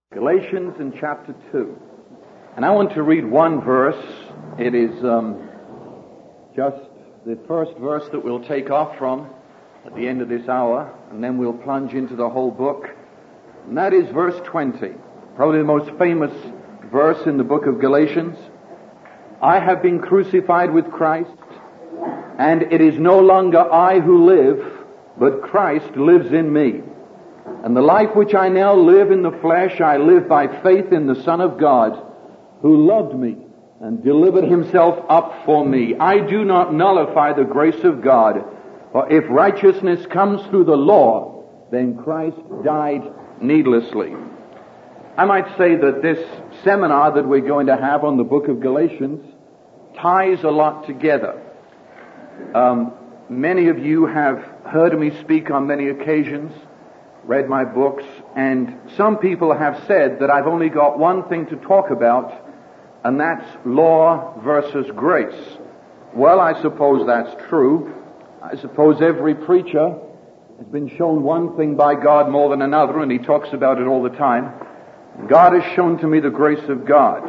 Galatians in chapter 2. And I want to read one verse. It is just the first verse that we'll take off from at the end of this hour, and then we'll plunge into the whole book. And that is verse 20, probably the most famous verse in the book of Galatians. I have been crucified with Christ, and it is no longer I who live, but Christ lives in me. And the life which I now live in the flesh, I live by faith in the Son of God, who loved me and delivered himself up for me. I do not nullify the grace of God, for if righteousness comes through the law, then Christ died needlessly. I might say that this seminar that we're going to have on the book of Galatians ties a lot together. Many of you have heard me speak on many occasions, read my books, and some people have said that I've only got one thing to talk about, and that's law versus grace. Well, I suppose that's true. I suppose every preacher has been shown one thing by God more than another, and he talks about it all the time. God has shown to me the grace of God.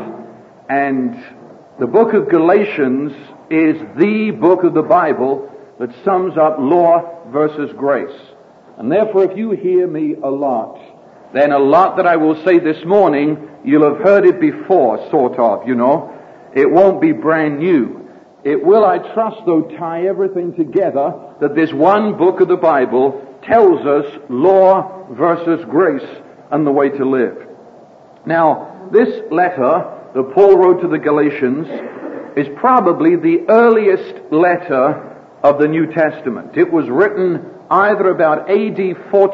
And the book of Galatians is the book of the Bible that sums up law versus grace. And therefore, if you hear me a lot, then a lot that I will say this morning, you'll have heard it before, sort of, you know. It won't be brand new. It will, I trust, though, tie everything together, that this one book of the Bible tells us law versus grace and the way to live. Now, this letter that Paul wrote to the Galatians is probably the earliest letter of the New Testament. It was written either about AD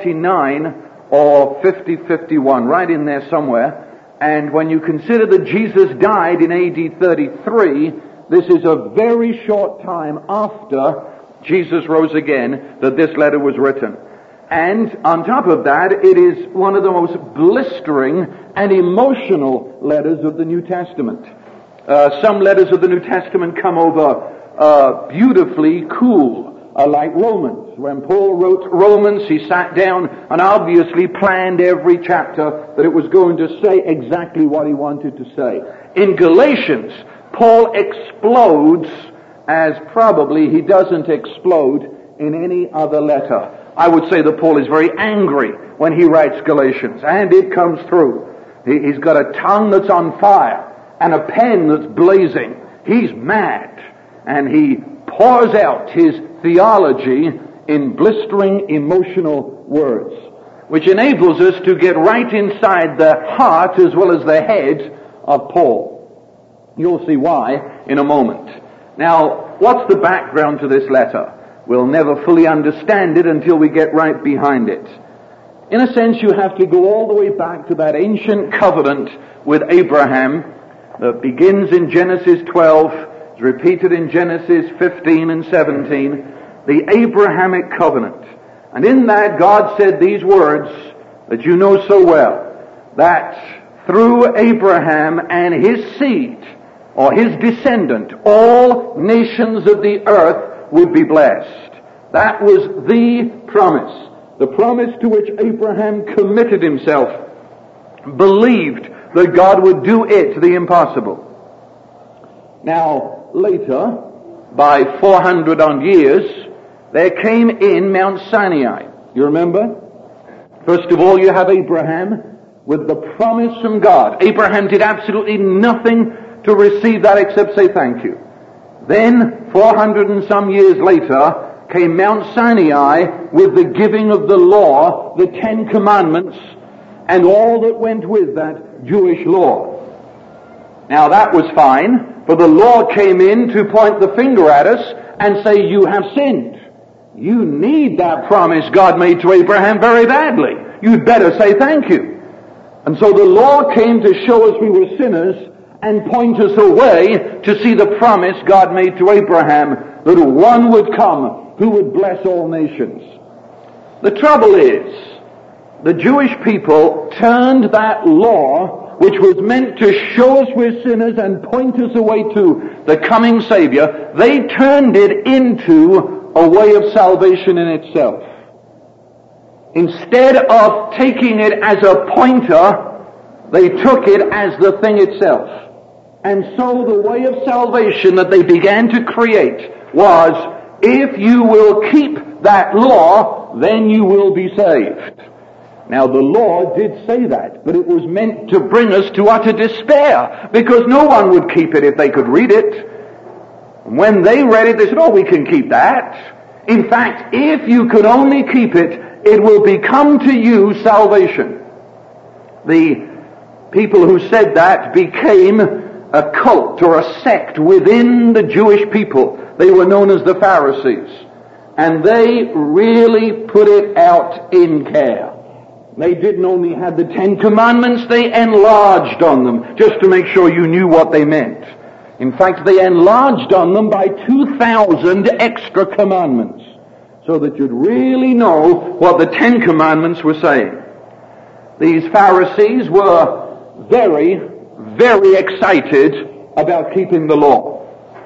49 or 50-51, right in there somewhere. And when you consider that Jesus died in AD 33, this is a very short time after Jesus rose again that this letter was written. And on top of that, it is one of the most blistering and emotional letters of the New Testament. Some letters of the New Testament come over beautifully cool, like Romans. When Paul wrote Romans, he sat down and obviously planned every chapter that it was going to say exactly what he wanted to say. In Galatians, Paul explodes as probably he doesn't explode in any other letter. I would say that Paul is very angry when he writes Galatians, and it comes through. He's got a tongue that's on fire and a pen that's blazing. He's mad, and he pours out his theology in blistering emotional words, which enables us to get right inside the heart as well as the head of Paul. You'll see why in a moment. Now, what's the background to this letter? We'll never fully understand it until we get right behind it. In a sense, you have to go all the way back to that ancient covenant with Abraham that begins in Genesis 12, is repeated in Genesis 15 and 17, the Abrahamic covenant. And in that, God said these words that you know so well, that through Abraham and his seed, or his descendant, all nations of the earth would be blessed. That was the promise to which Abraham committed himself, believed that God would do it, the impossible. Now, later, by 400 odd years, there came in Mount Sinai. You remember? First of all, you have Abraham with the promise from God. Abraham did absolutely nothing to receive that except say thank you. Then, 400 and some years later, came Mount Sinai with the giving of the law, the 10 Commandments, and all that went with that Jewish law. Now that was fine, for the law came in to point the finger at us and say, you have sinned. You need that promise God made to Abraham very badly. You'd better say thank you. And so the law came to show us we were sinners and point us away to see the promise God made to Abraham that one would come who would bless all nations. The trouble is, the Jewish people turned that law, which was meant to show us we're sinners and point us away to the coming Savior, they turned it into a way of salvation in itself. Instead of taking it as a pointer They took it as the thing itself. And so the way of salvation that they began to create was, if you will keep that law, then you will be saved. Now the law did say that, but it was meant to bring us to utter despair, because no one would keep it if they could read it. When they read it, they said, oh, we can keep that. In fact, if you could only keep it, it will become to you salvation. The people who said that became a cult or a sect within the Jewish people. They were known as the Pharisees. And they really put it out in care. They didn't only have the 10 Commandments, they enlarged on them, just to make sure you knew what they meant. In fact, they enlarged on them by 2,000 extra commandments, so that you'd really know what the 10 Commandments were saying. These Pharisees were very, very excited about keeping the law.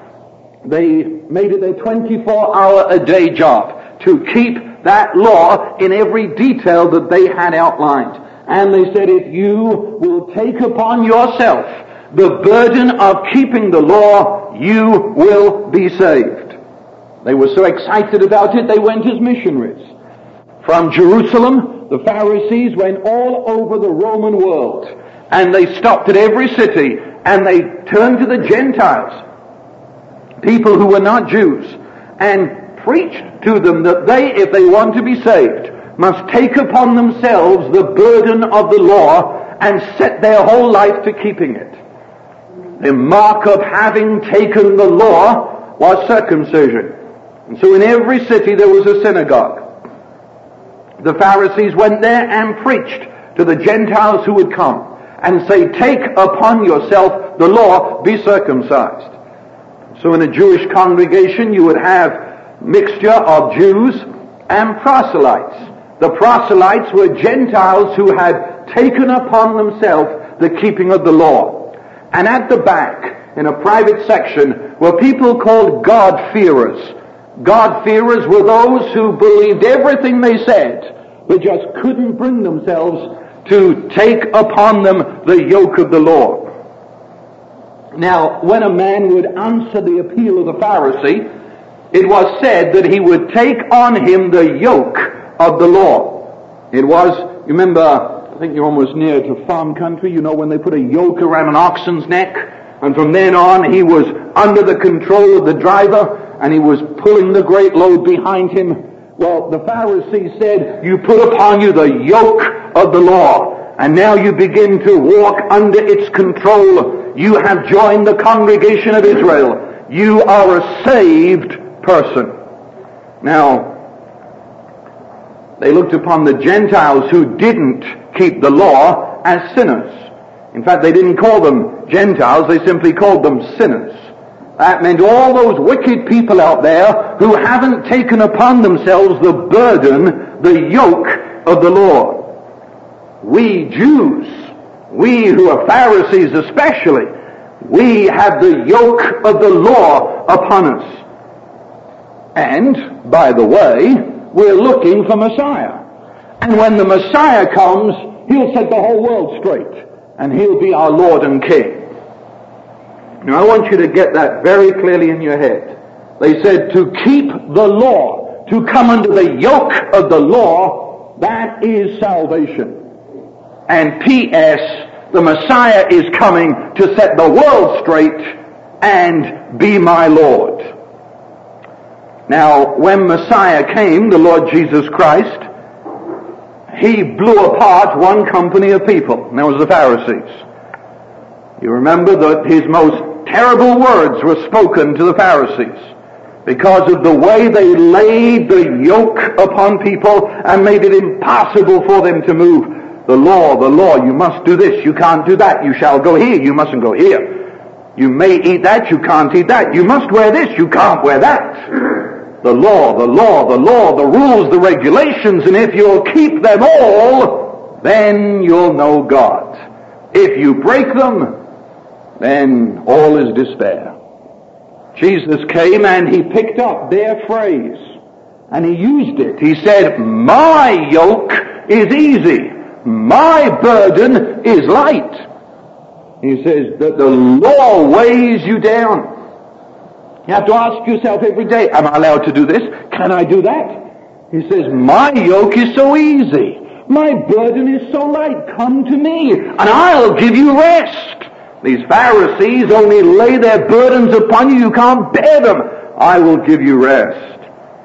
They made it their 24-hour-a-day job to keep that law in every detail that they had outlined. And they said, if you will take upon yourself the burden of keeping the law, you will be saved. They were so excited about it, they went as missionaries. From Jerusalem, the Pharisees went all over the Roman world, and they stopped at every city, and they turned to the Gentiles, people who were not Jews, and preached to them that they, if they want to be saved, must take upon themselves the burden of the law and set their whole life to keeping it. The mark of having taken the law was circumcision. And so in every city there was a synagogue. The Pharisees went there and preached to the Gentiles who would come and say, take upon yourself the law, be circumcised. So in a Jewish congregation you would have mixture of Jews and proselytes. The proselytes were Gentiles who had taken upon themselves the keeping of the law. And at the back, in a private section, were people called God-fearers. God-fearers were those who believed everything they said, but just couldn't bring themselves to take upon them the yoke of the law. Now, when a man would answer the appeal of the Pharisee, it was said that he would take on him the yoke of the law. It was, remember, I think you're almost near to farm country, you know, when they put a yoke around an oxen's neck, and from then on he was under the control of the driver, and he was pulling the great load behind him. Well, the Pharisees said, you put upon you the yoke of the law, and now you begin to walk under its control. You have joined the congregation of Israel. You are a saved person. Now, they looked upon the Gentiles who didn't keep the law as sinners. In fact, they didn't call them Gentiles, they simply called them sinners. That meant all those wicked people out there who haven't taken upon themselves the burden, the yoke of the law. We Jews, we who are Pharisees especially, we have the yoke of the law upon us. And, by the way, we're looking for Messiah. And when the Messiah comes, he'll set the whole world straight. And he'll be our Lord and King. Now I want you to get that very clearly in your head. They said to keep the law, to come under the yoke of the law, that is salvation. And P.S., the Messiah is coming to set the world straight and be my Lord. Now, when Messiah came, the Lord Jesus Christ, he blew apart one company of people, and that was the Pharisees. You remember that his most terrible words were spoken to the Pharisees because of the way they laid the yoke upon people and made it impossible for them to move. The law, you must do this, you can't do that, you shall go here, you mustn't go here. You may eat that, you can't eat that, you must wear this, you can't wear that. The law, the rules, the regulations, and if you'll keep them all, then you'll know God. If you break them, then all is despair. Jesus came and he picked up their phrase and he used it. He said, my yoke is easy, my burden is light. He says that the law weighs you down. You have to ask yourself every day, am I allowed to do this? Can I do that? He says, my yoke is so easy. My burden is so light. Come to me, and I'll give you rest. These Pharisees only lay their burdens upon you. You can't bear them. I will give you rest.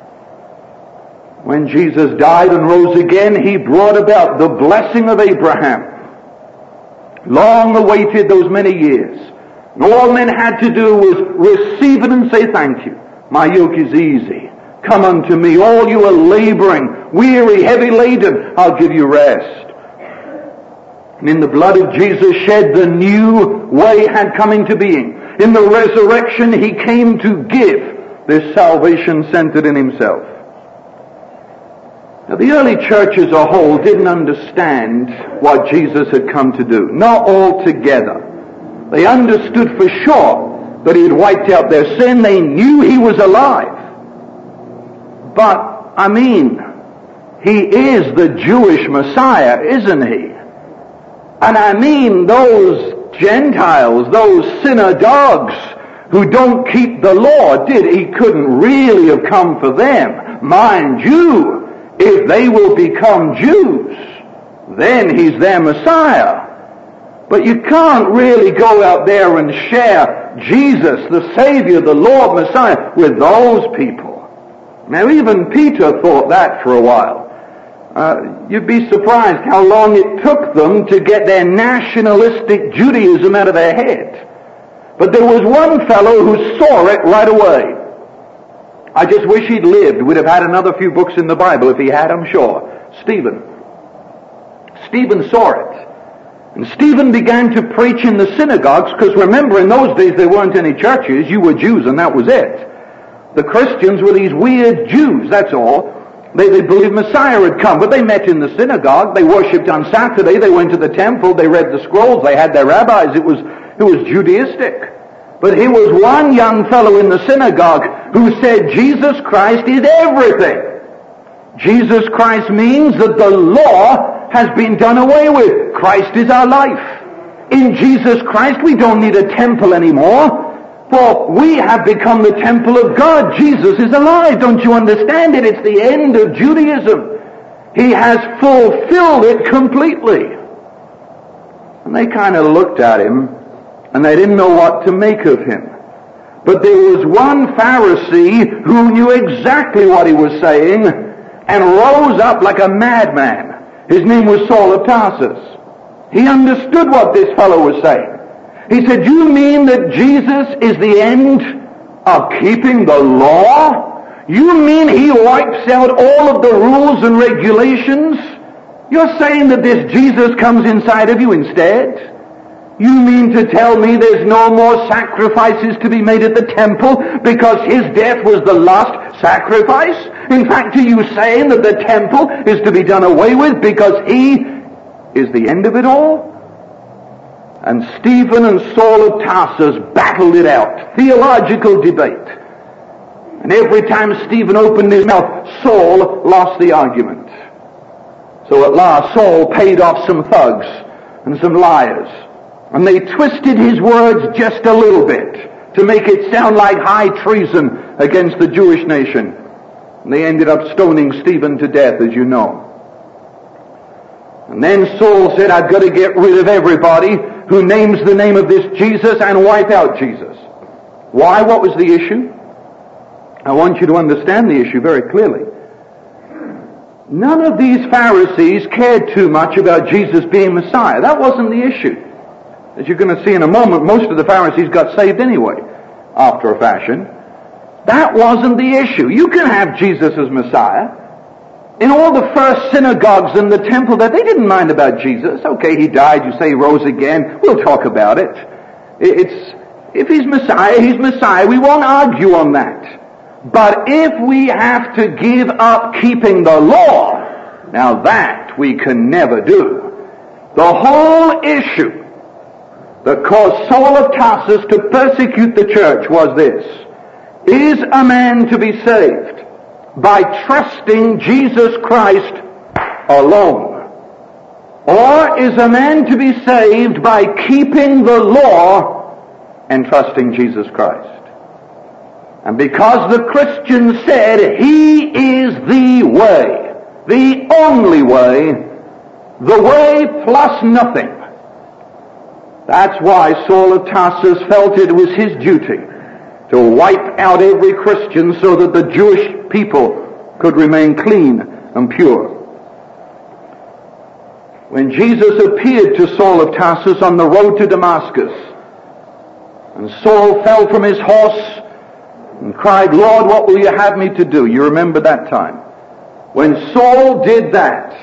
When Jesus died and rose again, he brought about the blessing of Abraham. Long awaited those many years. And all men had to do was receive it and say thank you. My yoke is easy. Come unto me, all you are laboring, weary, heavy laden, I'll give you rest. And in the blood of Jesus shed, the new way had come into being. In the resurrection, he came to give this salvation centered in himself. Now, the early church as a whole didn't understand what Jesus had come to do. Not altogether. They understood for sure that he had wiped out their sin. They knew he was alive. But, he is the Jewish Messiah, isn't he? And those Gentiles, those synagogues who don't keep the law, he couldn't really have come for them. Mind you, if they will become Jews, then he's their Messiah. But you can't really go out there and share Jesus, the Savior, the Lord, Messiah, with those people. Now, even Peter thought that for a while. You'd be surprised how long it took them to get their nationalistic Judaism out of their head. But there was one fellow who saw it right away. I just wish he'd lived. We'd have had another few books in the Bible if he had, I'm sure. Stephen. Stephen saw it. And Stephen began to preach in the synagogues, because remember, in those days there weren't any churches. You were Jews and that was it. The Christians were these weird Jews, that's all. They believed Messiah had come, but they met in the synagogue. They worshipped on Saturday. They went to the temple. They read the scrolls. They had their rabbis. It was Judaistic. But here was one young fellow in the synagogue who said, Jesus Christ is everything. Jesus Christ means that the law has been done away with. Christ is our life. In Jesus Christ we don't need a temple anymore. For we have become the temple of God. Jesus is alive. Don't you understand it? It's the end of Judaism. He has fulfilled it completely. And they kind of looked at him, and they didn't know what to make of him. But there was one Pharisee who knew exactly what he was saying and rose up like a madman. His name was Saul of Tarsus. He understood what this fellow was saying. He said, you mean that Jesus is the end of keeping the law? You mean he wipes out all of the rules and regulations? You're saying that this Jesus comes inside of you instead? You mean to tell me there's no more sacrifices to be made at the temple because his death was the last sacrifice? In fact, are you saying that the temple is to be done away with because he is the end of it all? And Stephen and Saul of Tarsus battled it out. Theological debate. And every time Stephen opened his mouth, Saul lost the argument. So at last Saul paid off some thugs and some liars. And they twisted his words just a little bit to make it sound like high treason against the Jewish nation. And they ended up stoning Stephen to death, as you know. And then Saul said, I've got to get rid of everybody who names the name of this Jesus and wipe out Jesus. Why? What was the issue? I want you to understand the issue very clearly. None of these Pharisees cared too much about Jesus being Messiah. That wasn't the issue. As you're going to see in a moment, most of the Pharisees got saved anyway, after a fashion. That wasn't the issue. You can have Jesus as Messiah. In all the first synagogues in the temple, that they didn't mind about Jesus. Okay, he died, you say he rose again. We'll talk about it. If he's Messiah, he's Messiah. We won't argue on that. But if we have to give up keeping the law, now that we can never do. The whole issue that caused Saul of Tarsus to persecute the church was this. Is a man to be saved by trusting Jesus Christ alone? Or is a man to be saved by keeping the law and trusting Jesus Christ? And because the Christian said He is the way, the only way, the way plus nothing, that's why Saul of Tarsus felt it was his duty to wipe out every Christian so that the Jewish people could remain clean and pure. When Jesus appeared to Saul of Tarsus on the road to Damascus, and Saul fell from his horse and cried, "Lord, what will you have me to do?" You remember that time. When Saul did that,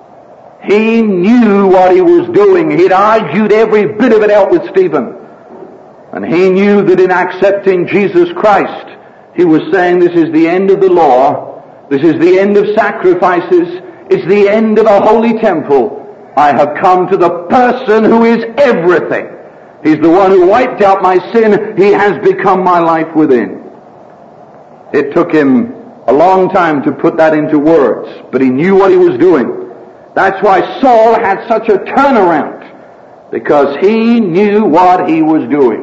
he knew what he was doing. He'd argued every bit of it out with Stephen. And he knew that in accepting Jesus Christ, he was saying, this is the end of the law, this is the end of sacrifices, it's the end of a holy temple. I have come to the person who is everything. He's the one who wiped out my sin. He has become my life within. It took him a long time to put that into words, but he knew what he was doing. That's why Saul had such a turnaround, because he knew what he was doing.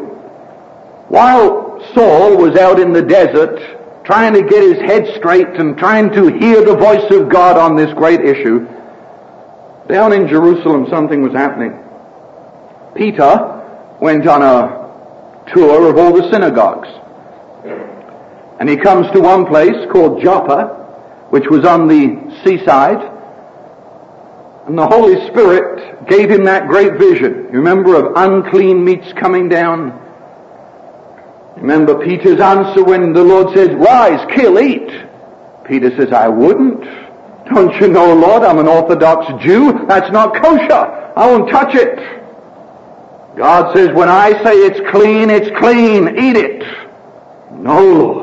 While Saul was out in the desert trying to get his head straight and trying to hear the voice of God on this great issue, down in Jerusalem something was happening. Peter went on a tour of all the synagogues. And he comes to one place called Joppa, which was on the seaside. And the Holy Spirit gave him that great vision. You remember of unclean meats coming down? Remember Peter's answer when the Lord says, "Rise, kill, eat." Peter says, "I wouldn't. Don't you know, Lord, I'm an Orthodox Jew. That's not kosher. I won't touch it." God says, "When I say it's clean, eat it." "No, Lord."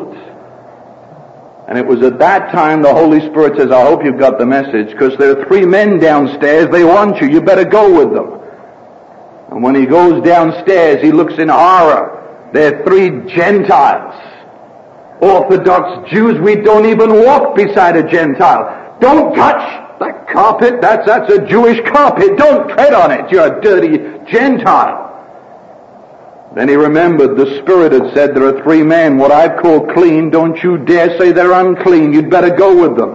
And it was at that time the Holy Spirit says, "I hope you've got the message, because there are 3 men downstairs. They want you. You better go with them." And when he goes downstairs, he looks in horror. There are 3 Gentiles. Orthodox Jews, we don't even walk beside a Gentile. Don't touch that carpet. That's a Jewish carpet. Don't tread on it. You're a dirty Gentile. Then he remembered the Spirit had said, there are 3 men, what I've called clean, don't you dare say they're unclean. You'd better go with them.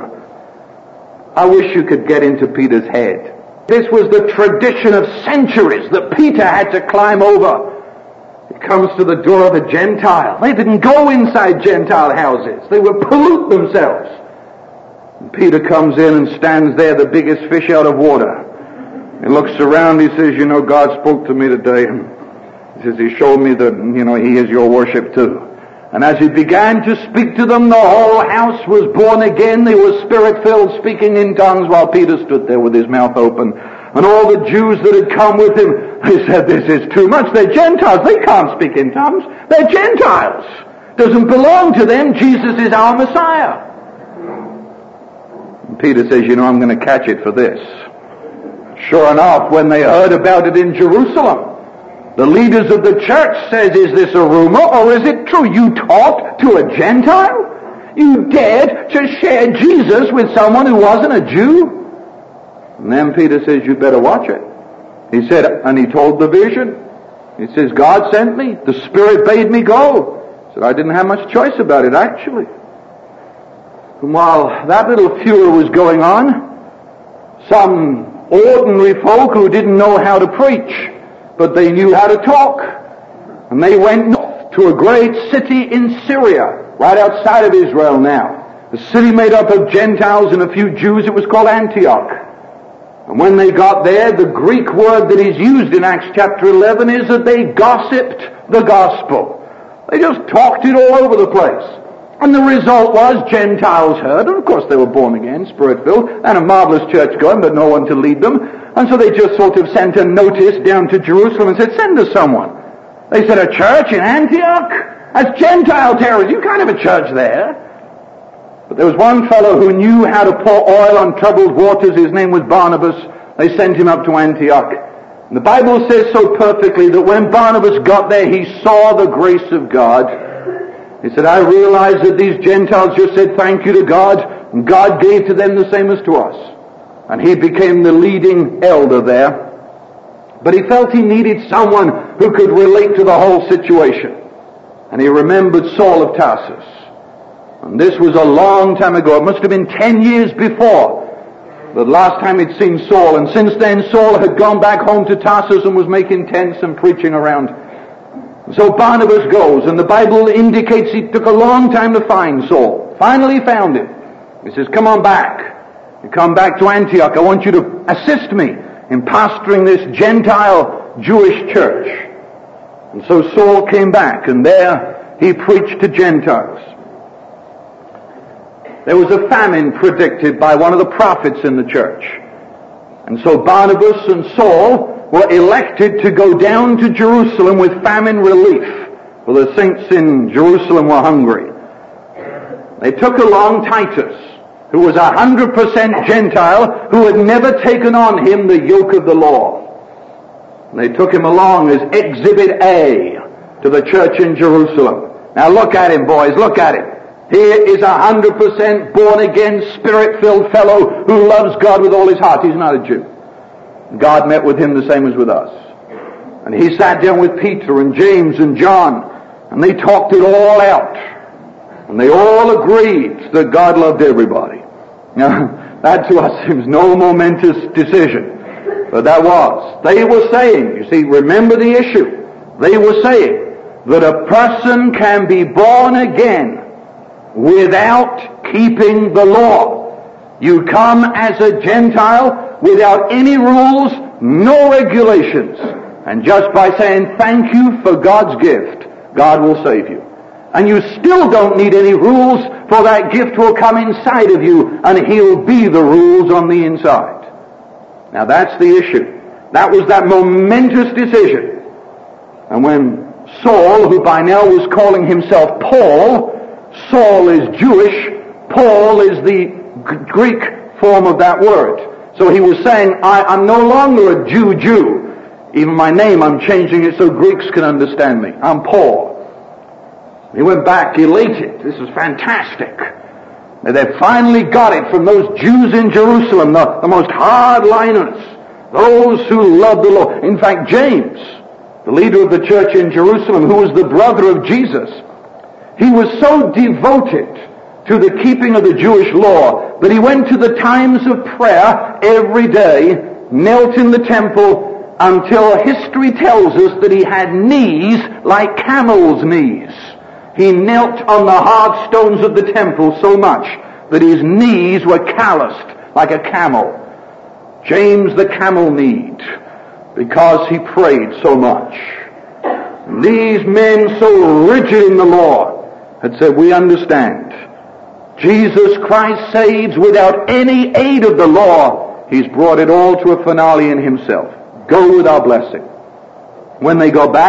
I wish you could get into Peter's head. This was the tradition of centuries that Peter had to climb over. He comes to the door of a Gentile. They didn't go inside Gentile houses. They would pollute themselves. And Peter comes in and stands there, the biggest fish out of water. He looks around, he says, "You know, God spoke to me today." He says, "He showed me that, He is your worship too." And as he began to speak to them, the whole house was born again. They were Spirit-filled, speaking in tongues, while Peter stood there with his mouth open. And all the Jews that had come with him, they said, "This is too much. They're Gentiles. They can't speak in tongues. They're Gentiles. Doesn't belong to them. Jesus is our Messiah." And Peter says, "I'm going to catch it for this." Sure enough, when they heard about it in Jerusalem, the leaders of the church says, "Is this a rumor or is it true? You talked to a Gentile? You dared to share Jesus with someone who wasn't a Jew?" And then Peter says, "You better watch it." He said, and he told the vision. He says, "God sent me. The Spirit bade me go." He said, "I didn't have much choice about it, actually." And while that little furor was going on, some ordinary folk who didn't know how to preach, but they knew how to talk, and they went north to a great city in Syria, right outside of Israel now. A city made up of Gentiles and a few Jews. It was called Antioch. And when they got there, the Greek word that is used in Acts chapter 11 is that they gossiped the gospel. They just talked it all over the place. And the result was Gentiles heard, and of course they were born again, Spirit-filled, and a marvelous church going, but no one to lead them. And so they just sort of sent a notice down to Jerusalem and said, "Send us someone." They said, "A church in Antioch? That's Gentile territory. You can't have a church there." But there was one fellow who knew how to pour oil on troubled waters. His name was Barnabas. They sent him up to Antioch. And the Bible says so perfectly that when Barnabas got there, he saw the grace of God. He said, "I realize that these Gentiles just said thank you to God, and God gave to them the same as to us." and he became the leading elder there. But he felt he needed someone who could relate to the whole situation. And he remembered Saul of Tarsus. And this was a long time ago. It must have been 10 years before the last time he'd seen Saul. And since then, Saul had gone back home to Tarsus and was making tents and preaching around. So Barnabas goes, and the Bible indicates he took a long time to find Saul. Finally found him. He says, come on back. You come back to Antioch. I want you to assist me in pastoring this Gentile Jewish church. And so Saul came back, and there he preached to Gentiles. There was a famine predicted by one of the prophets in the church. And so Barnabas and Saul were elected to go down to Jerusalem with famine relief, for the saints in Jerusalem were hungry. They took along Titus, who was 100% Gentile, who had never taken on him the yoke of the law. And they took him along as Exhibit A to the church in Jerusalem. Now look at him, boys, look at him. Here is 100% born-again, Spirit-filled fellow who loves God with all his heart. He's not a Jew. God met with him the same as with us. And he sat down with Peter and James and John, and they talked it all out. And they all agreed that God loved everybody. Now, that to us seems no momentous decision. But that was. They were saying, you see, remember the issue. They were saying that a person can be born again without keeping the law. You come as a Gentile without any rules, no regulations. And just by saying thank you for God's gift, God will save you. And you still don't need any rules, for that gift will come inside of you, and He'll be the rules on the inside. Now that's the issue. That was that momentous decision. And when Saul, who by now was calling himself Paul, Saul is Jewish, Paul is the Greek form of that word. So he was saying, I'm no longer a Jew. Even my name, I'm changing it so Greeks can understand me. I'm Paul. He went back elated. This is fantastic. And they finally got it from those Jews in Jerusalem, the most hardliners, those who loved the law. In fact, James, the leader of the church in Jerusalem, who was the brother of Jesus, he was so devoted to the keeping of the Jewish law that he went to the times of prayer every day, knelt in the temple until history tells us that he had knees like camels' knees. He knelt on the hard stones of the temple so much that his knees were calloused like a camel. James the camel-kneed, because he prayed so much. And these men so rigid in the law had said, we understand. Jesus Christ saves without any aid of the law. He's brought it all to a finale in himself. Go with our blessing. When they go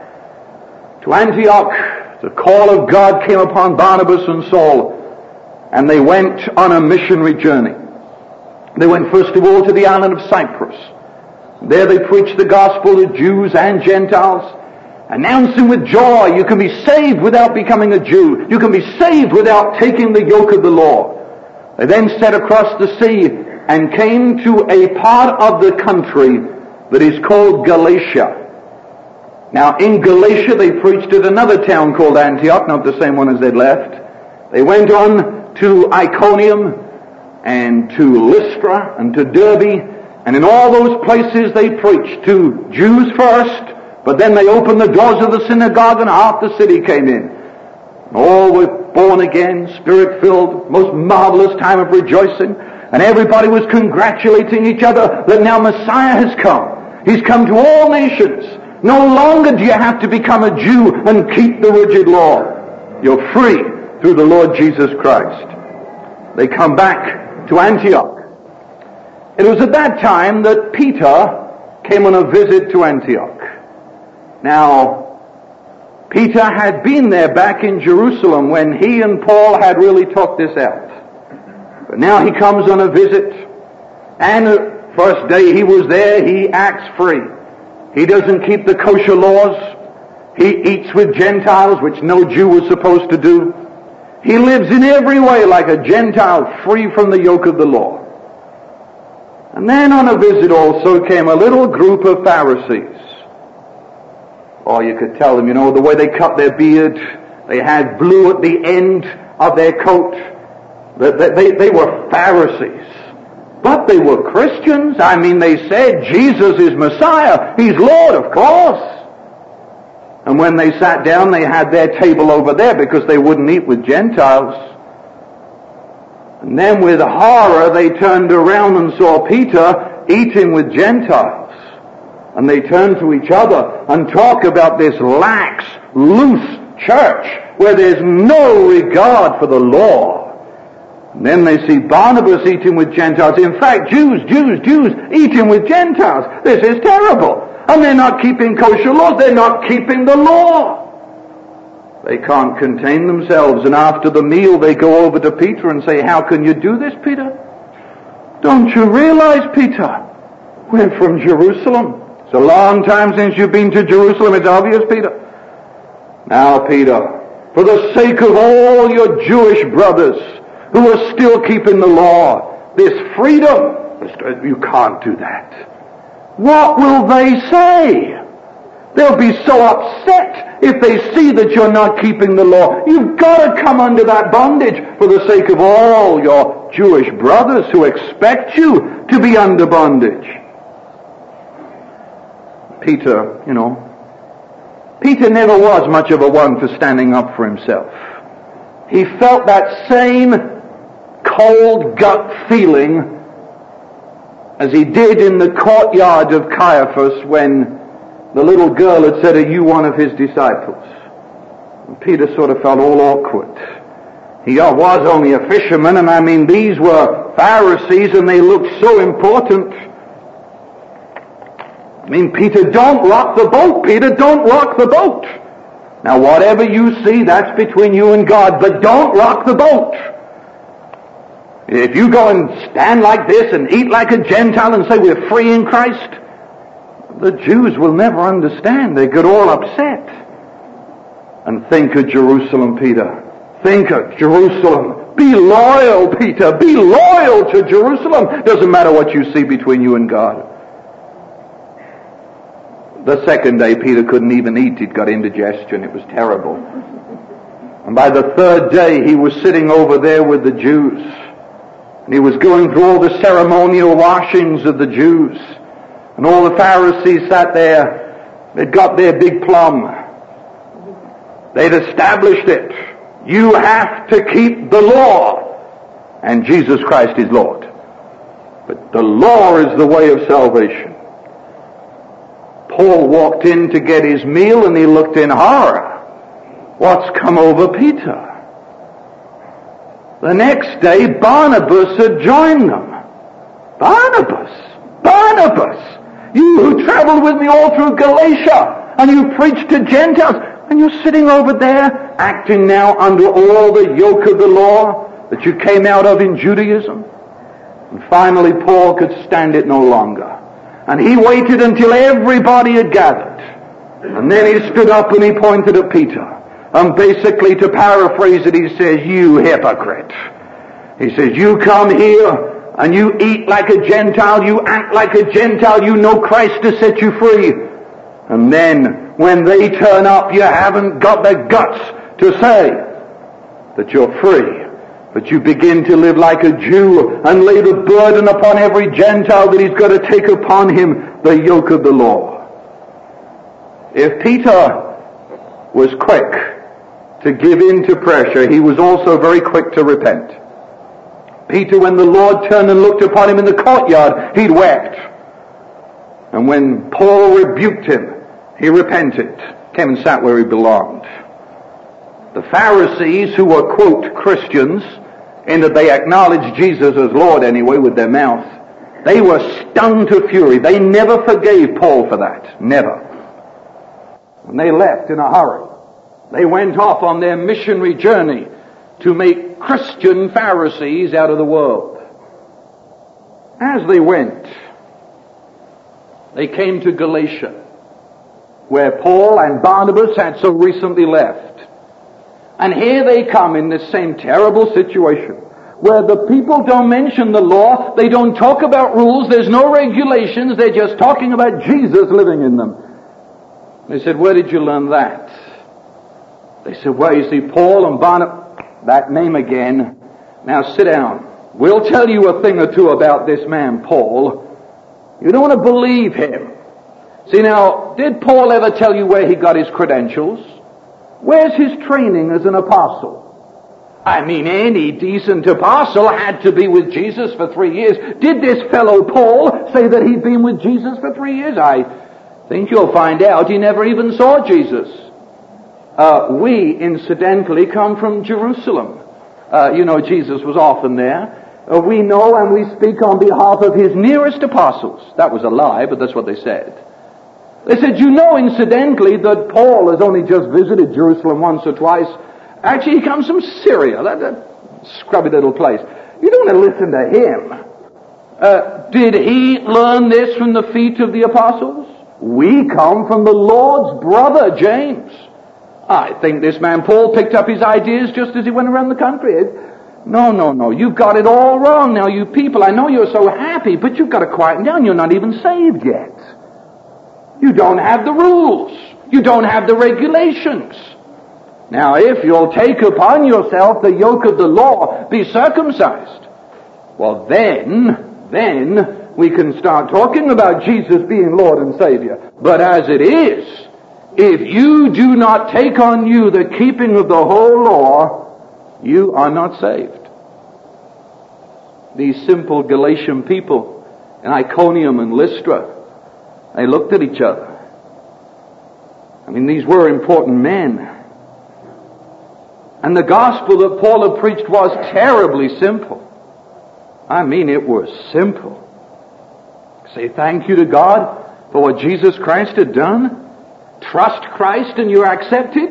back to Antioch, the call of God came upon Barnabas and Saul, and they went on a missionary journey. They went first of all to the island of Cyprus. There they preached the gospel to Jews and Gentiles, announcing with joy, you can be saved without becoming a Jew. You can be saved without taking the yoke of the law. They then set across the sea and came to a part of the country that is called Galatia. Now, in Galatia, they preached at another town called Antioch, not the same one as they'd left. They went on to Iconium and to Lystra and to Derbe, and in all those places they preached to Jews first, but then they opened the doors of the synagogue and half the city came in. All were born again, Spirit-filled, most marvelous time of rejoicing, and everybody was congratulating each other that now Messiah has come. He's come to all nations. No longer do you have to become a Jew and keep the rigid law. You're free through the Lord Jesus Christ. They come back to Antioch. It was at that time that Peter came on a visit to Antioch. Now, Peter had been there back in Jerusalem when he and Paul had really talked this out. But now he comes on a visit, and the first day he was there, he acts free. He doesn't keep the kosher laws. He eats with Gentiles, which no Jew was supposed to do. He lives in every way like a Gentile, free from the yoke of the law. And then on a visit also came a little group of Pharisees. Oh, you could tell them, the way they cut their beard, they had blue at the end of their coat. They were Pharisees. But they were Christians. I mean, they said Jesus is Messiah. He's Lord, of course. And when they sat down, they had their table over there because they wouldn't eat with Gentiles. And then with horror, they turned around and saw Peter eating with Gentiles. And they turned to each other and talk about this lax, loose church where there's no regard for the law. And then they see Barnabas eating with Gentiles. In fact, Jews eating with Gentiles. This is terrible. And they're not keeping kosher laws. They're not keeping the law. They can't contain themselves. And after the meal, they go over to Peter and say, how can you do this, Peter? Don't you realize, Peter, we're from Jerusalem. It's a long time since you've been to Jerusalem. It's obvious, Peter. Now, Peter, for the sake of all your Jewish brothers who are still keeping the law, this freedom, you can't do that. What will they say? They'll be so upset if they see that you're not keeping the law. You've got to come under that bondage for the sake of all your Jewish brothers who expect you to be under bondage. Peter, Peter never was much of a one for standing up for himself. He felt that same cold gut feeling as he did in the courtyard of Caiaphas when the little girl had said, are you one of his disciples? And Peter sort of felt all awkward. He was only a fisherman, and I mean, these were Pharisees, and they looked so important. I mean, Peter, don't rock the boat. Peter, don't rock the boat. Now, whatever you see, that's between you and God, but don't rock the boat. If you go and stand like this and eat like a Gentile and say we're free in Christ, the Jews will never understand. They get all upset. And think of Jerusalem, Peter. Think of Jerusalem. Be loyal, Peter. Be loyal to Jerusalem. Doesn't matter what you see between you and God. The second day, Peter couldn't even eat. He'd got indigestion. It was terrible. And by the third day, he was sitting over there with the Jews. And he was going through all the ceremonial washings of the Jews. And all the Pharisees sat there. They'd got their big plum. They'd established it. You have to keep the law. And Jesus Christ is Lord. But the law is the way of salvation. Paul walked in to get his meal and he looked in horror. What's come over Peter? The next day, Barnabas had joined them. Barnabas! You who traveled with me all through Galatia, and you preached to Gentiles, and you're sitting over there, acting now under all the yoke of the law that you came out of in Judaism. And finally, Paul could stand it no longer. And he waited until everybody had gathered. And then he stood up and he pointed at Peter. And basically, to paraphrase it, he says, you hypocrite. He says, you come here and you eat like a Gentile, you act like a Gentile, you know Christ to set you free. And then, when they turn up, you haven't got the guts to say that you're free. But you begin to live like a Jew and lay the burden upon every Gentile that he's got to take upon him the yoke of the law. If Peter was quick to give in to pressure, he was also very quick to repent. Peter, when the Lord turned and looked upon him in the courtyard, he'd wept. And when Paul rebuked him, he repented, came and sat where he belonged. The Pharisees, who were, quote, Christians, in that they acknowledged Jesus as Lord anyway with their mouth, they were stung to fury. They never forgave Paul for that. Never. And they left in a hurry. They went off on their missionary journey to make Christian Pharisees out of the world. As they went, they came to Galatia, where Paul and Barnabas had so recently left. And here they come in this same terrible situation. where the people don't mention the law, they don't talk about rules, there's no regulations, they're just talking about Jesus living in them. They said, where did you learn that? They said, well, you see, Paul and Barnabas, that name again. Now sit down. We'll tell you a thing or two about this man, Paul. You don't want to believe him. See now, did Paul ever tell you where he got his credentials? Where's his training as an apostle? I mean, any decent apostle had to be with Jesus for 3 years. Did this fellow Paul say that he'd been with Jesus for 3 years? I think you'll find out he never even saw Jesus. We, incidentally, come from Jerusalem. Jesus was often there. We know and we speak on behalf of his nearest apostles. That was a lie, but that's what they said. They said, you know, incidentally, that Paul has only just visited Jerusalem once or twice. Actually, he comes from Syria, that scrubby little place. You don't want to listen to him. Did he learn this from the feet of the apostles? We come from the Lord's brother, James. I think this man Paul picked up his ideas just as he went around the country. No, you've got it all wrong now, you people. I know you're so happy, but you've got to quieten down. You're not even saved yet. You don't have the rules. You don't have the regulations. Now, if you'll take upon yourself the yoke of the law, be circumcised, well then we can start talking about Jesus being Lord and Savior. But as it is, if you do not take on you the keeping of the whole law, you are not saved. These simple Galatian people in Iconium and Lystra, they looked at each other. I mean, these were important men. And the gospel that Paul had preached was terribly simple. I mean, it was simple. Say thank you to God for what Jesus Christ had done. Trust Christ and you're accepted.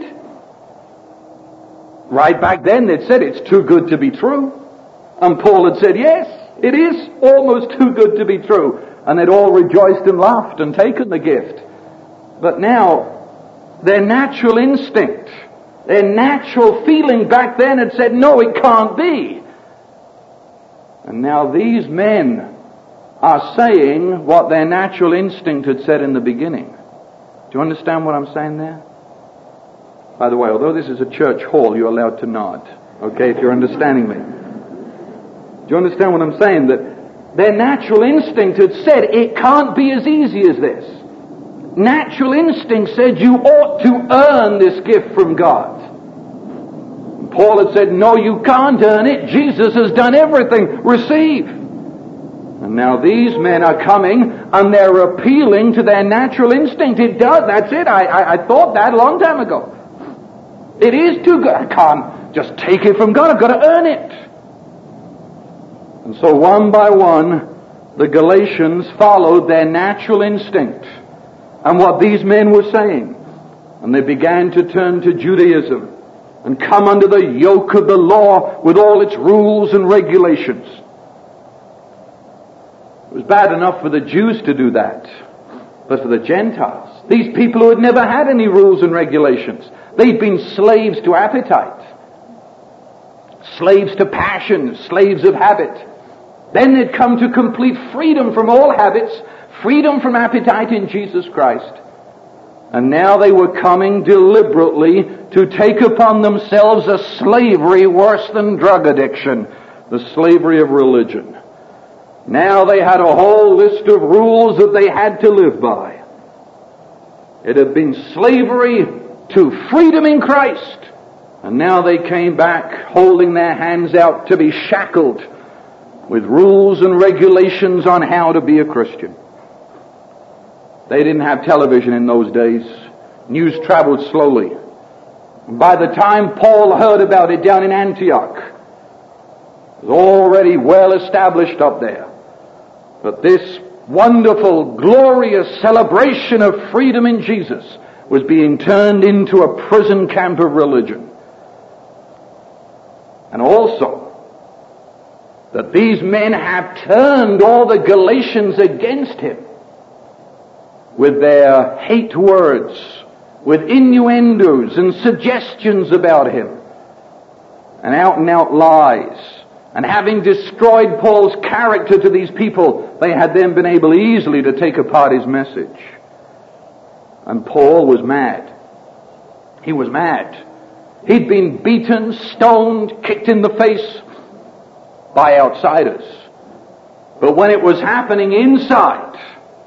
Right back then they'd said it's too good to be true. And Paul had said, yes, it is almost too good to be true. And they'd all rejoiced and laughed and taken the gift. But now, their natural instinct, their natural feeling back then had said, no, it can't be. And now these men are saying what their natural instinct had said in the beginning. Do you understand what I'm saying there? By the way, although this is a church hall, you're allowed to nod. Okay, if you're understanding me. Do you understand what I'm saying? That their natural instinct had said, it can't be as easy as this. Natural instinct said, you ought to earn this gift from God. And Paul had said, no, you can't earn it. Jesus has done everything. Receive. And now these men are coming and they're appealing to their natural instinct. It does. That's it. I thought that a long time ago. It is too good. I can't just take it from God. I've got to earn it. And so one by one, the Galatians followed their natural instinct and what these men were saying. And they began to turn to Judaism and come under the yoke of the law with all its rules and regulations. It was bad enough for the Jews to do that, but for the Gentiles, these people who had never had any rules and regulations, they'd been slaves to appetite, slaves to passion, slaves of habit. Then they'd come to complete freedom from all habits, freedom from appetite in Jesus Christ. And now they were coming deliberately to take upon themselves a slavery worse than drug addiction, the slavery of religion. Now they had a whole list of rules that they had to live by. It had been slavery to freedom in Christ. And now they came back holding their hands out to be shackled with rules and regulations on how to be a Christian. They didn't have television in those days. News traveled slowly. By the time Paul heard about it down in Antioch, it was already well established up there. But this wonderful, glorious celebration of freedom in Jesus was being turned into a prison camp of religion. And also, that these men have turned all the Galatians against him with their hate words, with innuendos and suggestions about him, and out lies, And having destroyed Paul's character to these people, they had then been able easily to take apart his message. And Paul was mad. He was mad. He'd been beaten, stoned, kicked in the face by outsiders. But when it was happening inside,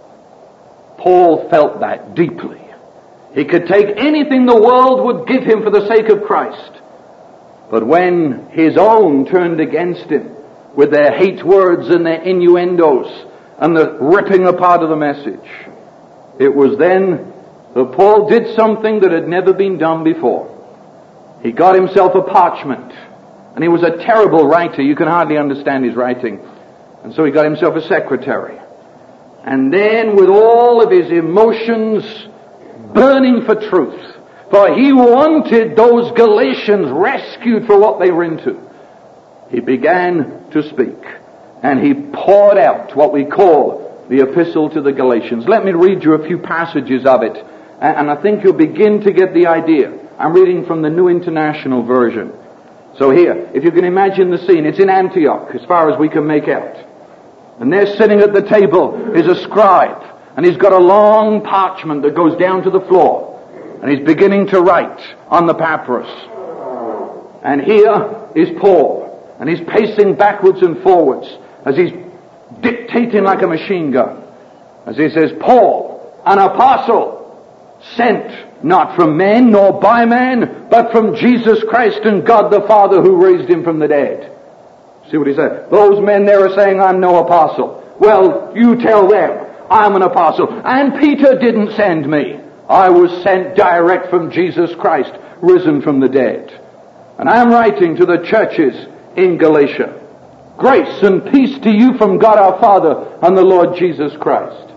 Paul felt that deeply. He could take anything the world would give him for the sake of Christ. But when his own turned against him with their hate words and their innuendos and the ripping apart of the message, it was then that Paul did something that had never been done before. He got himself a parchment, and he was a terrible writer. You can hardly understand his writing. And so he got himself a secretary. And then with all of his emotions burning for truth, for he wanted those Galatians rescued for what they were into, he began to speak. And he poured out what we call the Epistle to the Galatians. Let me read you a few passages of it, and I think you'll begin to get the idea. I'm reading from the New International Version. So here, if you can imagine the scene, it's in Antioch, as far as we can make out. And there sitting at the table is a scribe, and he's got a long parchment that goes down to the floor. And he's beginning to write on the papyrus. And here is Paul, and he's pacing backwards and forwards as he's dictating like a machine gun. As he says, Paul, an apostle, sent not from men nor by man, but from Jesus Christ and God the Father who raised him from the dead. See what he said? Those men there are saying, I'm no apostle. Well, you tell them, I'm an apostle. And Peter didn't send me. I was sent direct from Jesus Christ, risen from the dead. And I'm writing to the churches in Galatia. Grace and peace to you from God our Father and the Lord Jesus Christ.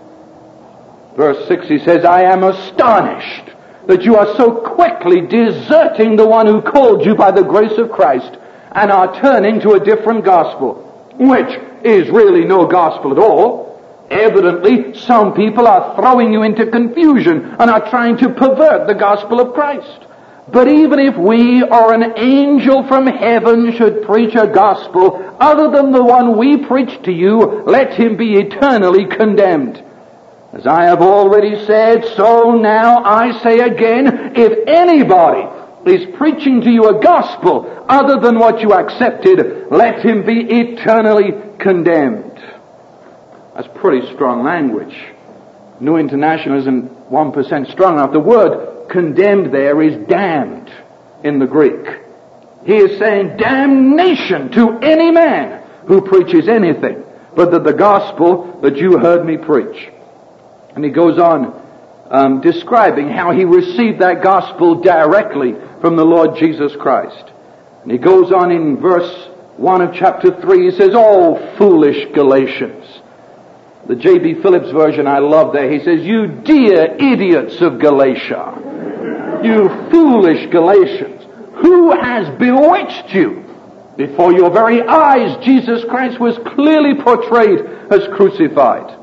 Verse 6, he says, I am astonished that you are so quickly deserting the one who called you by the grace of Christ and are turning to a different gospel, which is really no gospel at all. Evidently, some people are throwing you into confusion and are trying to pervert the gospel of Christ. But even if we or an angel from heaven should preach a gospel other than the one we preach to you, let him be eternally condemned. As I have already said, so now I say again, if anybody is preaching to you a gospel other than what you accepted, let him be eternally condemned. That's pretty strong language. New International isn't 1% strong enough. The word condemned there is damned in the Greek. He is saying damnation to any man who preaches anything but the gospel that you heard me preach. And he goes on describing how he received that gospel directly from the Lord Jesus Christ. And he goes on in verse 1 of chapter 3, he says, "Oh, foolish Galatians." The J.B. Phillips version I love there. He says, "You dear idiots of Galatia, you foolish Galatians, who has bewitched you? Before your very eyes, Jesus Christ was clearly portrayed as crucified."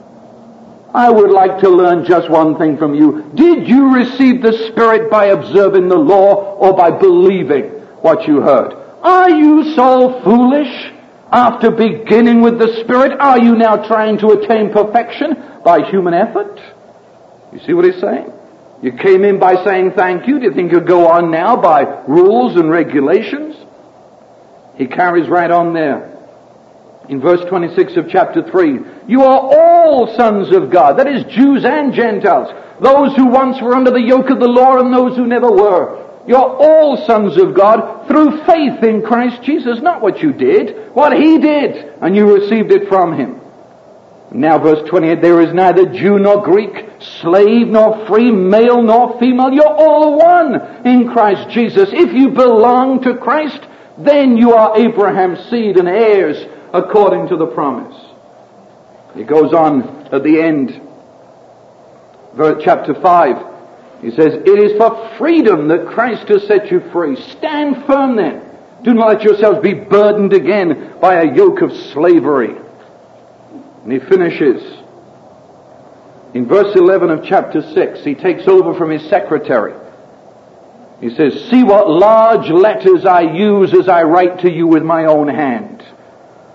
I would like to learn just one thing from you. Did you receive the Spirit by observing the law or by believing what you heard? Are you so foolish? After beginning with the Spirit, are you now trying to attain perfection by human effort? You see what he's saying? You came in by saying thank you. Do you think you'll go on now by rules and regulations? He carries right on there. In verse 26 of chapter 3, you are all sons of God. That is Jews and Gentiles. Those who once were under the yoke of the law and those who never were. You're all sons of God through faith in Christ Jesus. Not what you did, what He did. And you received it from Him. Now verse 28, there is neither Jew nor Greek, slave nor free, male nor female. You're all one in Christ Jesus. If you belong to Christ, then you are Abraham's seed and heirs according to the promise. He goes on at the end, chapter 5. He says, it is for freedom that Christ has set you free. Stand firm then. Do not let yourselves be burdened again by a yoke of slavery. And he finishes in verse 11 of chapter 6. He takes over from his secretary. He says, see what large letters I use as I write to you with my own hand.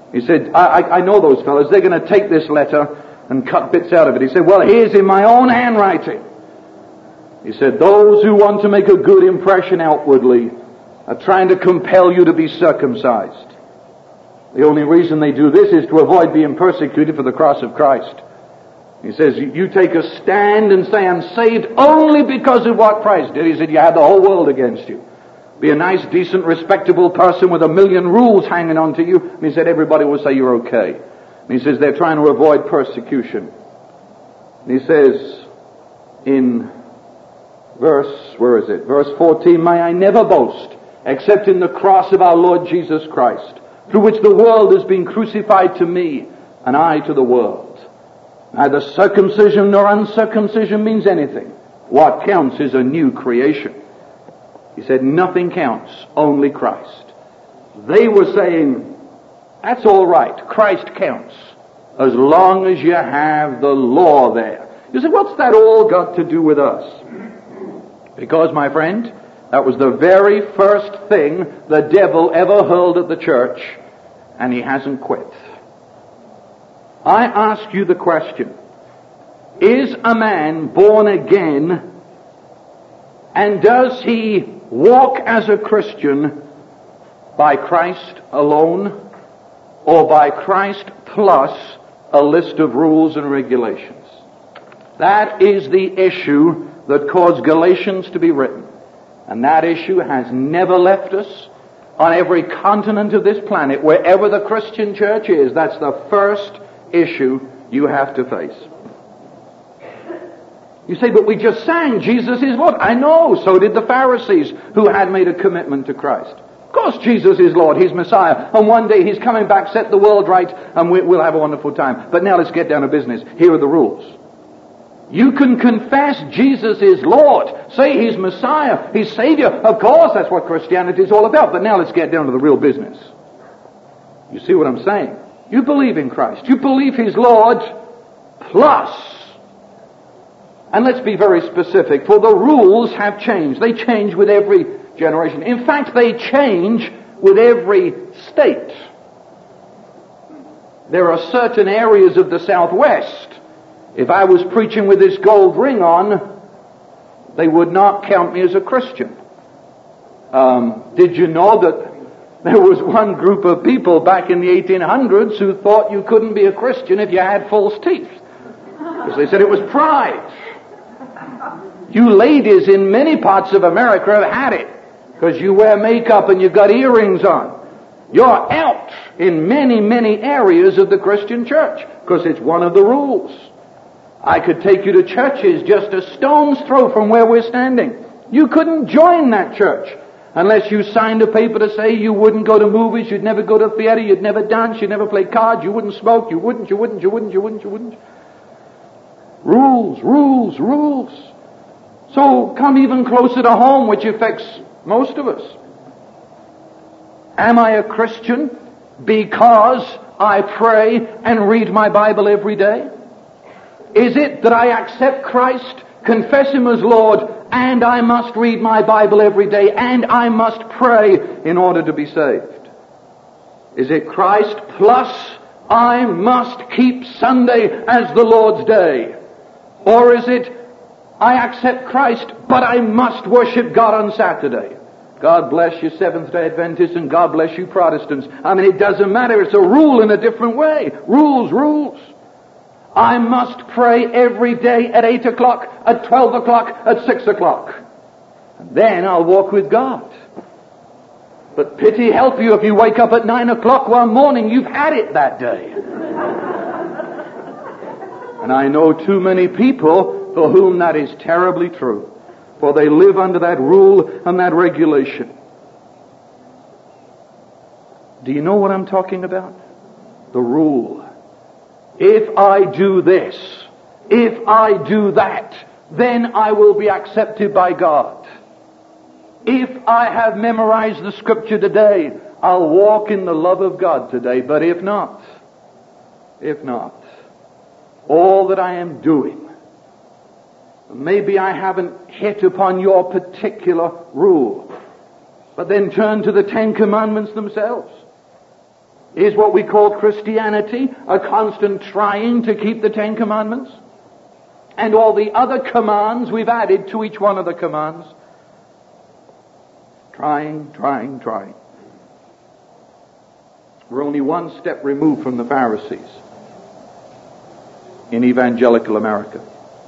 He said, I know those fellows. They're going to take this letter and cut bits out of it. He said, well, here's in my own handwriting. He said, those who want to make a good impression outwardly are trying to compel you to be circumcised. The only reason they do this is to avoid being persecuted for the cross of Christ. He says, you take a stand and say, I'm saved only because of what Christ did. He said, you had the whole world against you. Be a nice, decent, respectable person with 1,000,000 rules hanging on to you. And he said, everybody will say you're okay. And he says, they're trying to avoid persecution. And he says, in verse 14, may I never boast except in the cross of our Lord Jesus Christ, through which the world has been crucified to me, and I to the world. Neither circumcision nor uncircumcision means anything. What counts is a new creation. He said, nothing counts, only Christ. They were saying, that's all right, Christ counts, as long as you have the law there. You say, what's that all got to do with us? Because, my friend, that was the very first thing the devil ever hurled at the church, and he hasn't quit. I ask you the question, is a man born again, and does he walk as a Christian by Christ alone, or by Christ plus a list of rules and regulations? That is the issue that caused Galatians to be written. And that issue has never left us. On every continent of this planet, wherever the Christian church is, that's the first issue you have to face. You say, but we just sang, Jesus is Lord. I know, so did the Pharisees who had made a commitment to Christ. Of course Jesus is Lord, He's Messiah, and one day He's coming back, set the world right, and we'll have a wonderful time. But now let's get down to business. Here are the rules. You can confess Jesus is Lord, say He's Messiah, He's Savior. Of course, that's what Christianity is all about. But now let's get down to the real business. You see what I'm saying? You believe in Christ. You believe He's Lord, plus. And let's be very specific, for the rules have changed. They change with every generation. In fact, they change with every state. There are certain areas of the Southwest, if I was preaching with this gold ring on, they would not count me as a Christian. Did you know that there was one group of people back in the 1800s who thought you couldn't be a Christian if you had false teeth? Because they said it was pride. You ladies in many parts of America have had it, because you wear makeup and you've got earrings on. You're out in many, many areas of the Christian church, because it's one of the rules. I could take you to churches just a stone's throw from where we're standing. You couldn't join that church unless you signed a paper to say you wouldn't go to movies, you'd never go to theater, you'd never dance, you'd never play cards, you wouldn't smoke, you wouldn't. Rules, rules, rules. So come even closer to home, which affects most of us. Am I a Christian because I pray and read my Bible every day? Is it that I accept Christ, confess Him as Lord, and I must read my Bible every day, and I must pray in order to be saved? Is it Christ plus I must keep Sunday as the Lord's day? Or is it I accept Christ, but I must worship God on Saturday? God bless you Seventh-day Adventists, and God bless you Protestants. I mean, it doesn't matter. It's a rule in a different way. Rules, rules. I must pray every day at 8 o'clock, at 12 o'clock, at 6 o'clock. And then I'll walk with God. But pity help you if you wake up at 9 o'clock one morning, you've had it that day. And I know too many people for whom that is terribly true. For they live under that rule and that regulation. Do you know what I'm talking about? The rule. If I do this, if I do that, then I will be accepted by God. If I have memorized the Scripture today, I'll walk in the love of God today. But if not, all that I am doing, maybe I haven't hit upon your particular rule, but then turn to the Ten Commandments themselves. Is what we call Christianity a constant trying to keep the Ten Commandments? And all the other commands we've added to each one of the commands? Trying. We're only one step removed from the Pharisees in evangelical America.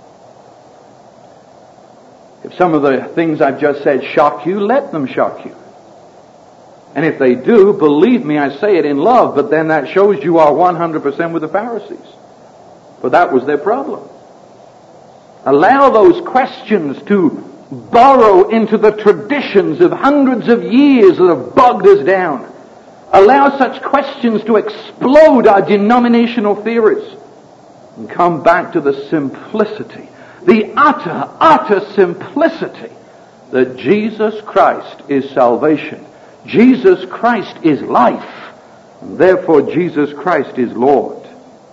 If some of the things I've just said shock you, let them shock you. And if they do, believe me, I say it in love, but then that shows you are 100% with the Pharisees. For that was their problem. Allow those questions to burrow into the traditions of hundreds of years that have bogged us down. Allow such questions to explode our denominational theories and come back to the simplicity, the utter simplicity that Jesus Christ is salvation. Jesus Christ is life, and therefore Jesus Christ is Lord.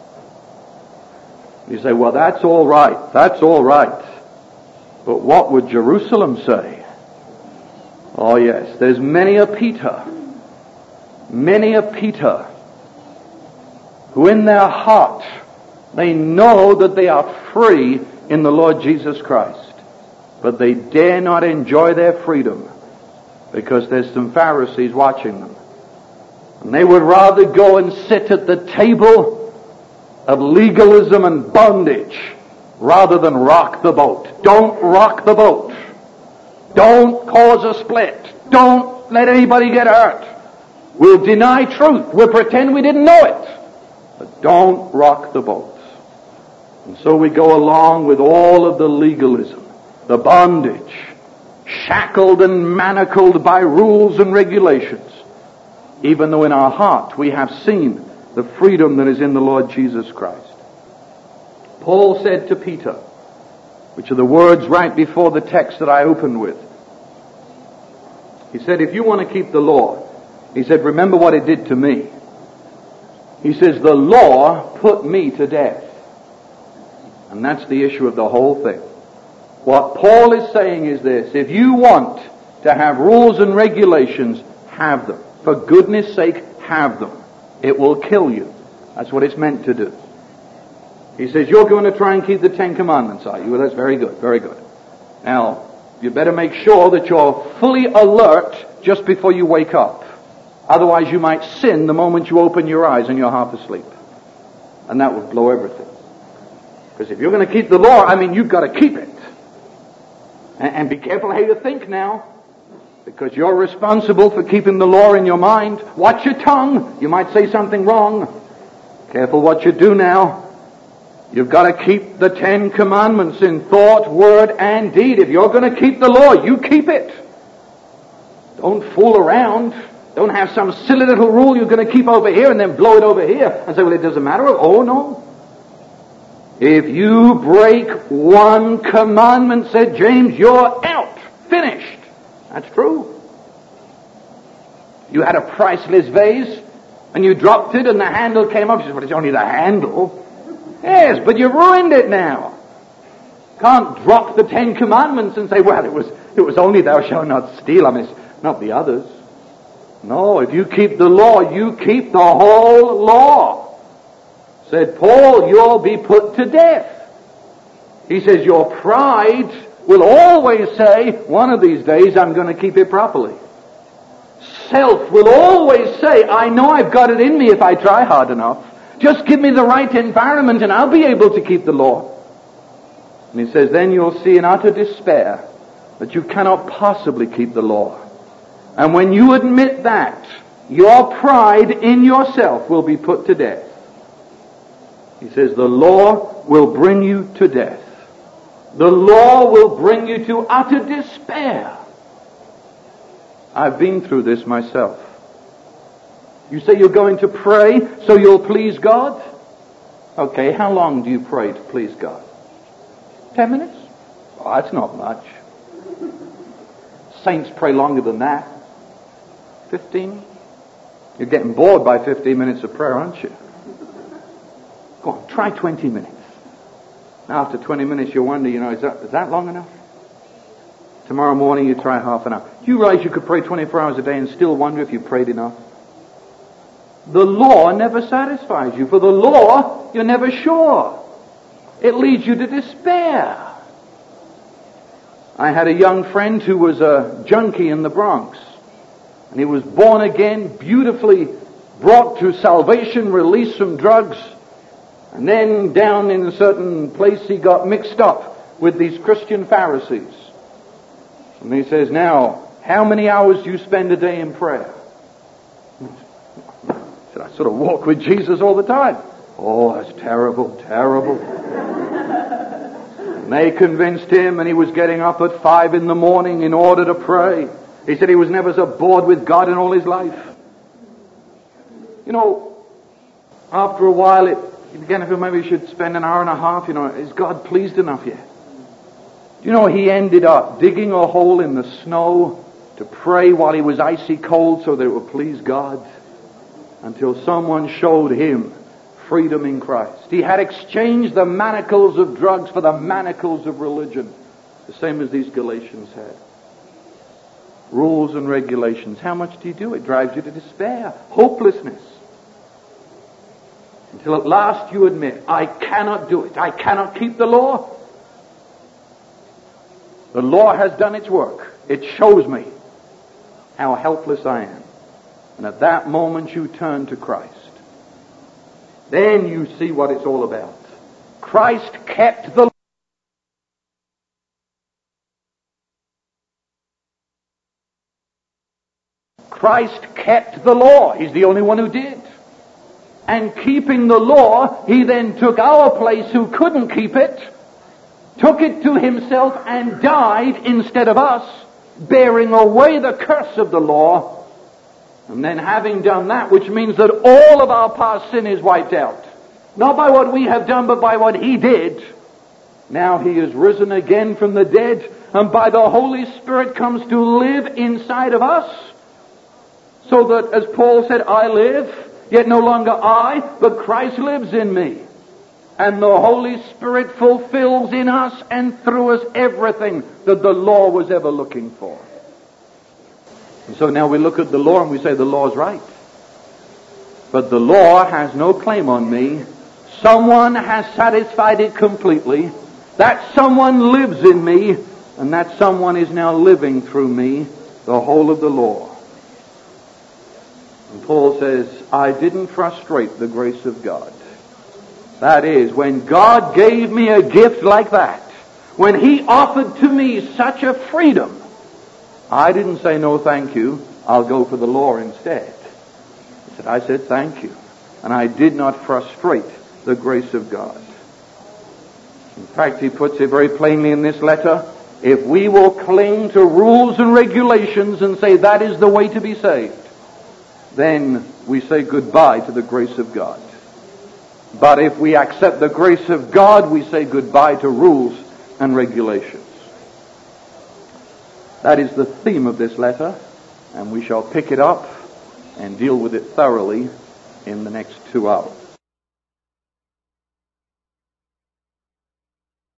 You say, well, that's all right. But what would Jerusalem say? Oh yes, there's many a Peter, who in their heart, they know that they are free in the Lord Jesus Christ, but they dare not enjoy their freedom because there's some Pharisees watching them. And they would rather go and sit at the table of legalism and bondage rather than rock the boat. Don't rock the boat. Don't cause a split. Don't let anybody get hurt. We'll deny truth. We'll pretend we didn't know it. But don't rock the boat. And so we go along with all of the legalism, the bondage, shackled and manacled by rules and regulations, even though in our heart we have seen the freedom that is in the Lord Jesus Christ. Paul said to Peter, which are the words right before the text that I opened with, he said, if you want to keep the law, he said, remember what it did to me. He says, the law put me to death. And that's the issue of the whole thing. What Paul is saying is this: if you want to have rules and regulations, have them. For goodness sake, have them. It will kill you. That's what it's meant to do. He says, you're going to try and keep the Ten Commandments, are you? Well, that's very good, very good. Now, you better make sure that you're fully alert just before you wake up. Otherwise, you might sin the moment you open your eyes and you're half asleep. And that would blow everything. Because if you're going to keep the law, you've got to keep it. And be careful how you think now, because you're responsible for keeping the law in your mind. Watch your tongue. You might say something wrong. Careful what you do now. You've got to keep the Ten Commandments in thought, word, and deed. If you're going to keep the law, you keep it. Don't fool around. Don't have some silly little rule you're going to keep over here and then blow it over here and say, well, it doesn't matter. Oh, no. If you break one commandment, said James, you're out. Finished. That's true. You had a priceless vase and you dropped it and the handle came off. You said, well, it's only the handle. Yes, but you ruined it now. Can't drop the Ten Commandments and say, well, it was only thou shalt not steal. It's not the others. No, if you keep the law, you keep the whole law. Said Paul, you'll be put to death. He says, your pride will always say, one of these days I'm going to keep it properly. Self will always say, I know I've got it in me if I try hard enough. Just give me the right environment and I'll be able to keep the law. And he says, then you'll see in utter despair that you cannot possibly keep the law. And when you admit that, your pride in yourself will be put to death. He says, the law will bring you to death. The law will bring you to utter despair. I've been through this myself. You say you're going to pray so you'll please God? Okay, how long do you pray to please God? 10 minutes? Oh, that's not much. Saints pray longer than that. 15? You're getting bored by 15 minutes of prayer, aren't you? Go on, try 20 minutes. Now, after 20 minutes, you wonder, is that long enough? Tomorrow morning, you try half an hour. Do you realize you could pray 24 hours a day and still wonder if you prayed enough? The law never satisfies you. For the law, you're never sure. It leads you to despair. I had a young friend who was a junkie in the Bronx. And he was born again, beautifully brought to salvation, released from drugs. And then down in a certain place he got mixed up with these Christian Pharisees. And he says, now, how many hours do you spend a day in prayer? I said, I sort of walk with Jesus all the time. Oh, that's terrible, terrible. And they convinced him, and he was getting up at 5 in the morning in order to pray. He said he was never so bored with God in all his life. You know, after a while, he began to feel maybe he should spend an hour and a half. You know, is God pleased enough yet? You know, he ended up digging a hole in the snow to pray while he was icy cold so that it would please God, until someone showed him freedom in Christ. He had exchanged the manacles of drugs for the manacles of religion, the same as these Galatians had. Rules and regulations. How much do you do? It drives you to despair, hopelessness. Until at last you admit, I cannot do it. I cannot keep the law. The law has done its work. It shows me how helpless I am. And at that moment you turn to Christ. Then you see what it's all about. Christ kept the law. Christ kept the law. He's the only one who did. And keeping the law, he then took our place who couldn't keep it, took it to himself and died instead of us, bearing away the curse of the law. And then having done that, which means that all of our past sin is wiped out. Not by what we have done, but by what he did. Now he is risen again from the dead, and by the Holy Spirit comes to live inside of us. So that, as Paul said, I live, yet no longer I, but Christ lives in me. And the Holy Spirit fulfills in us and through us everything that the law was ever looking for. And so now we look at the law and we say the law is right. But the law has no claim on me. Someone has satisfied it completely. That someone lives in me, and that someone is now living through me the whole of the law. And Paul says, I didn't frustrate the grace of God. That is, when God gave me a gift like that, when he offered to me such a freedom, I didn't say, no thank you, I'll go for the law instead. I said thank you. And I did not frustrate the grace of God. In fact, he puts it very plainly in this letter, if we will cling to rules and regulations and say that is the way to be saved, then we say goodbye to the grace of God. But if we accept the grace of God, we say goodbye to rules and regulations. That is the theme of this letter, and we shall pick it up and deal with it thoroughly in the next 2 hours.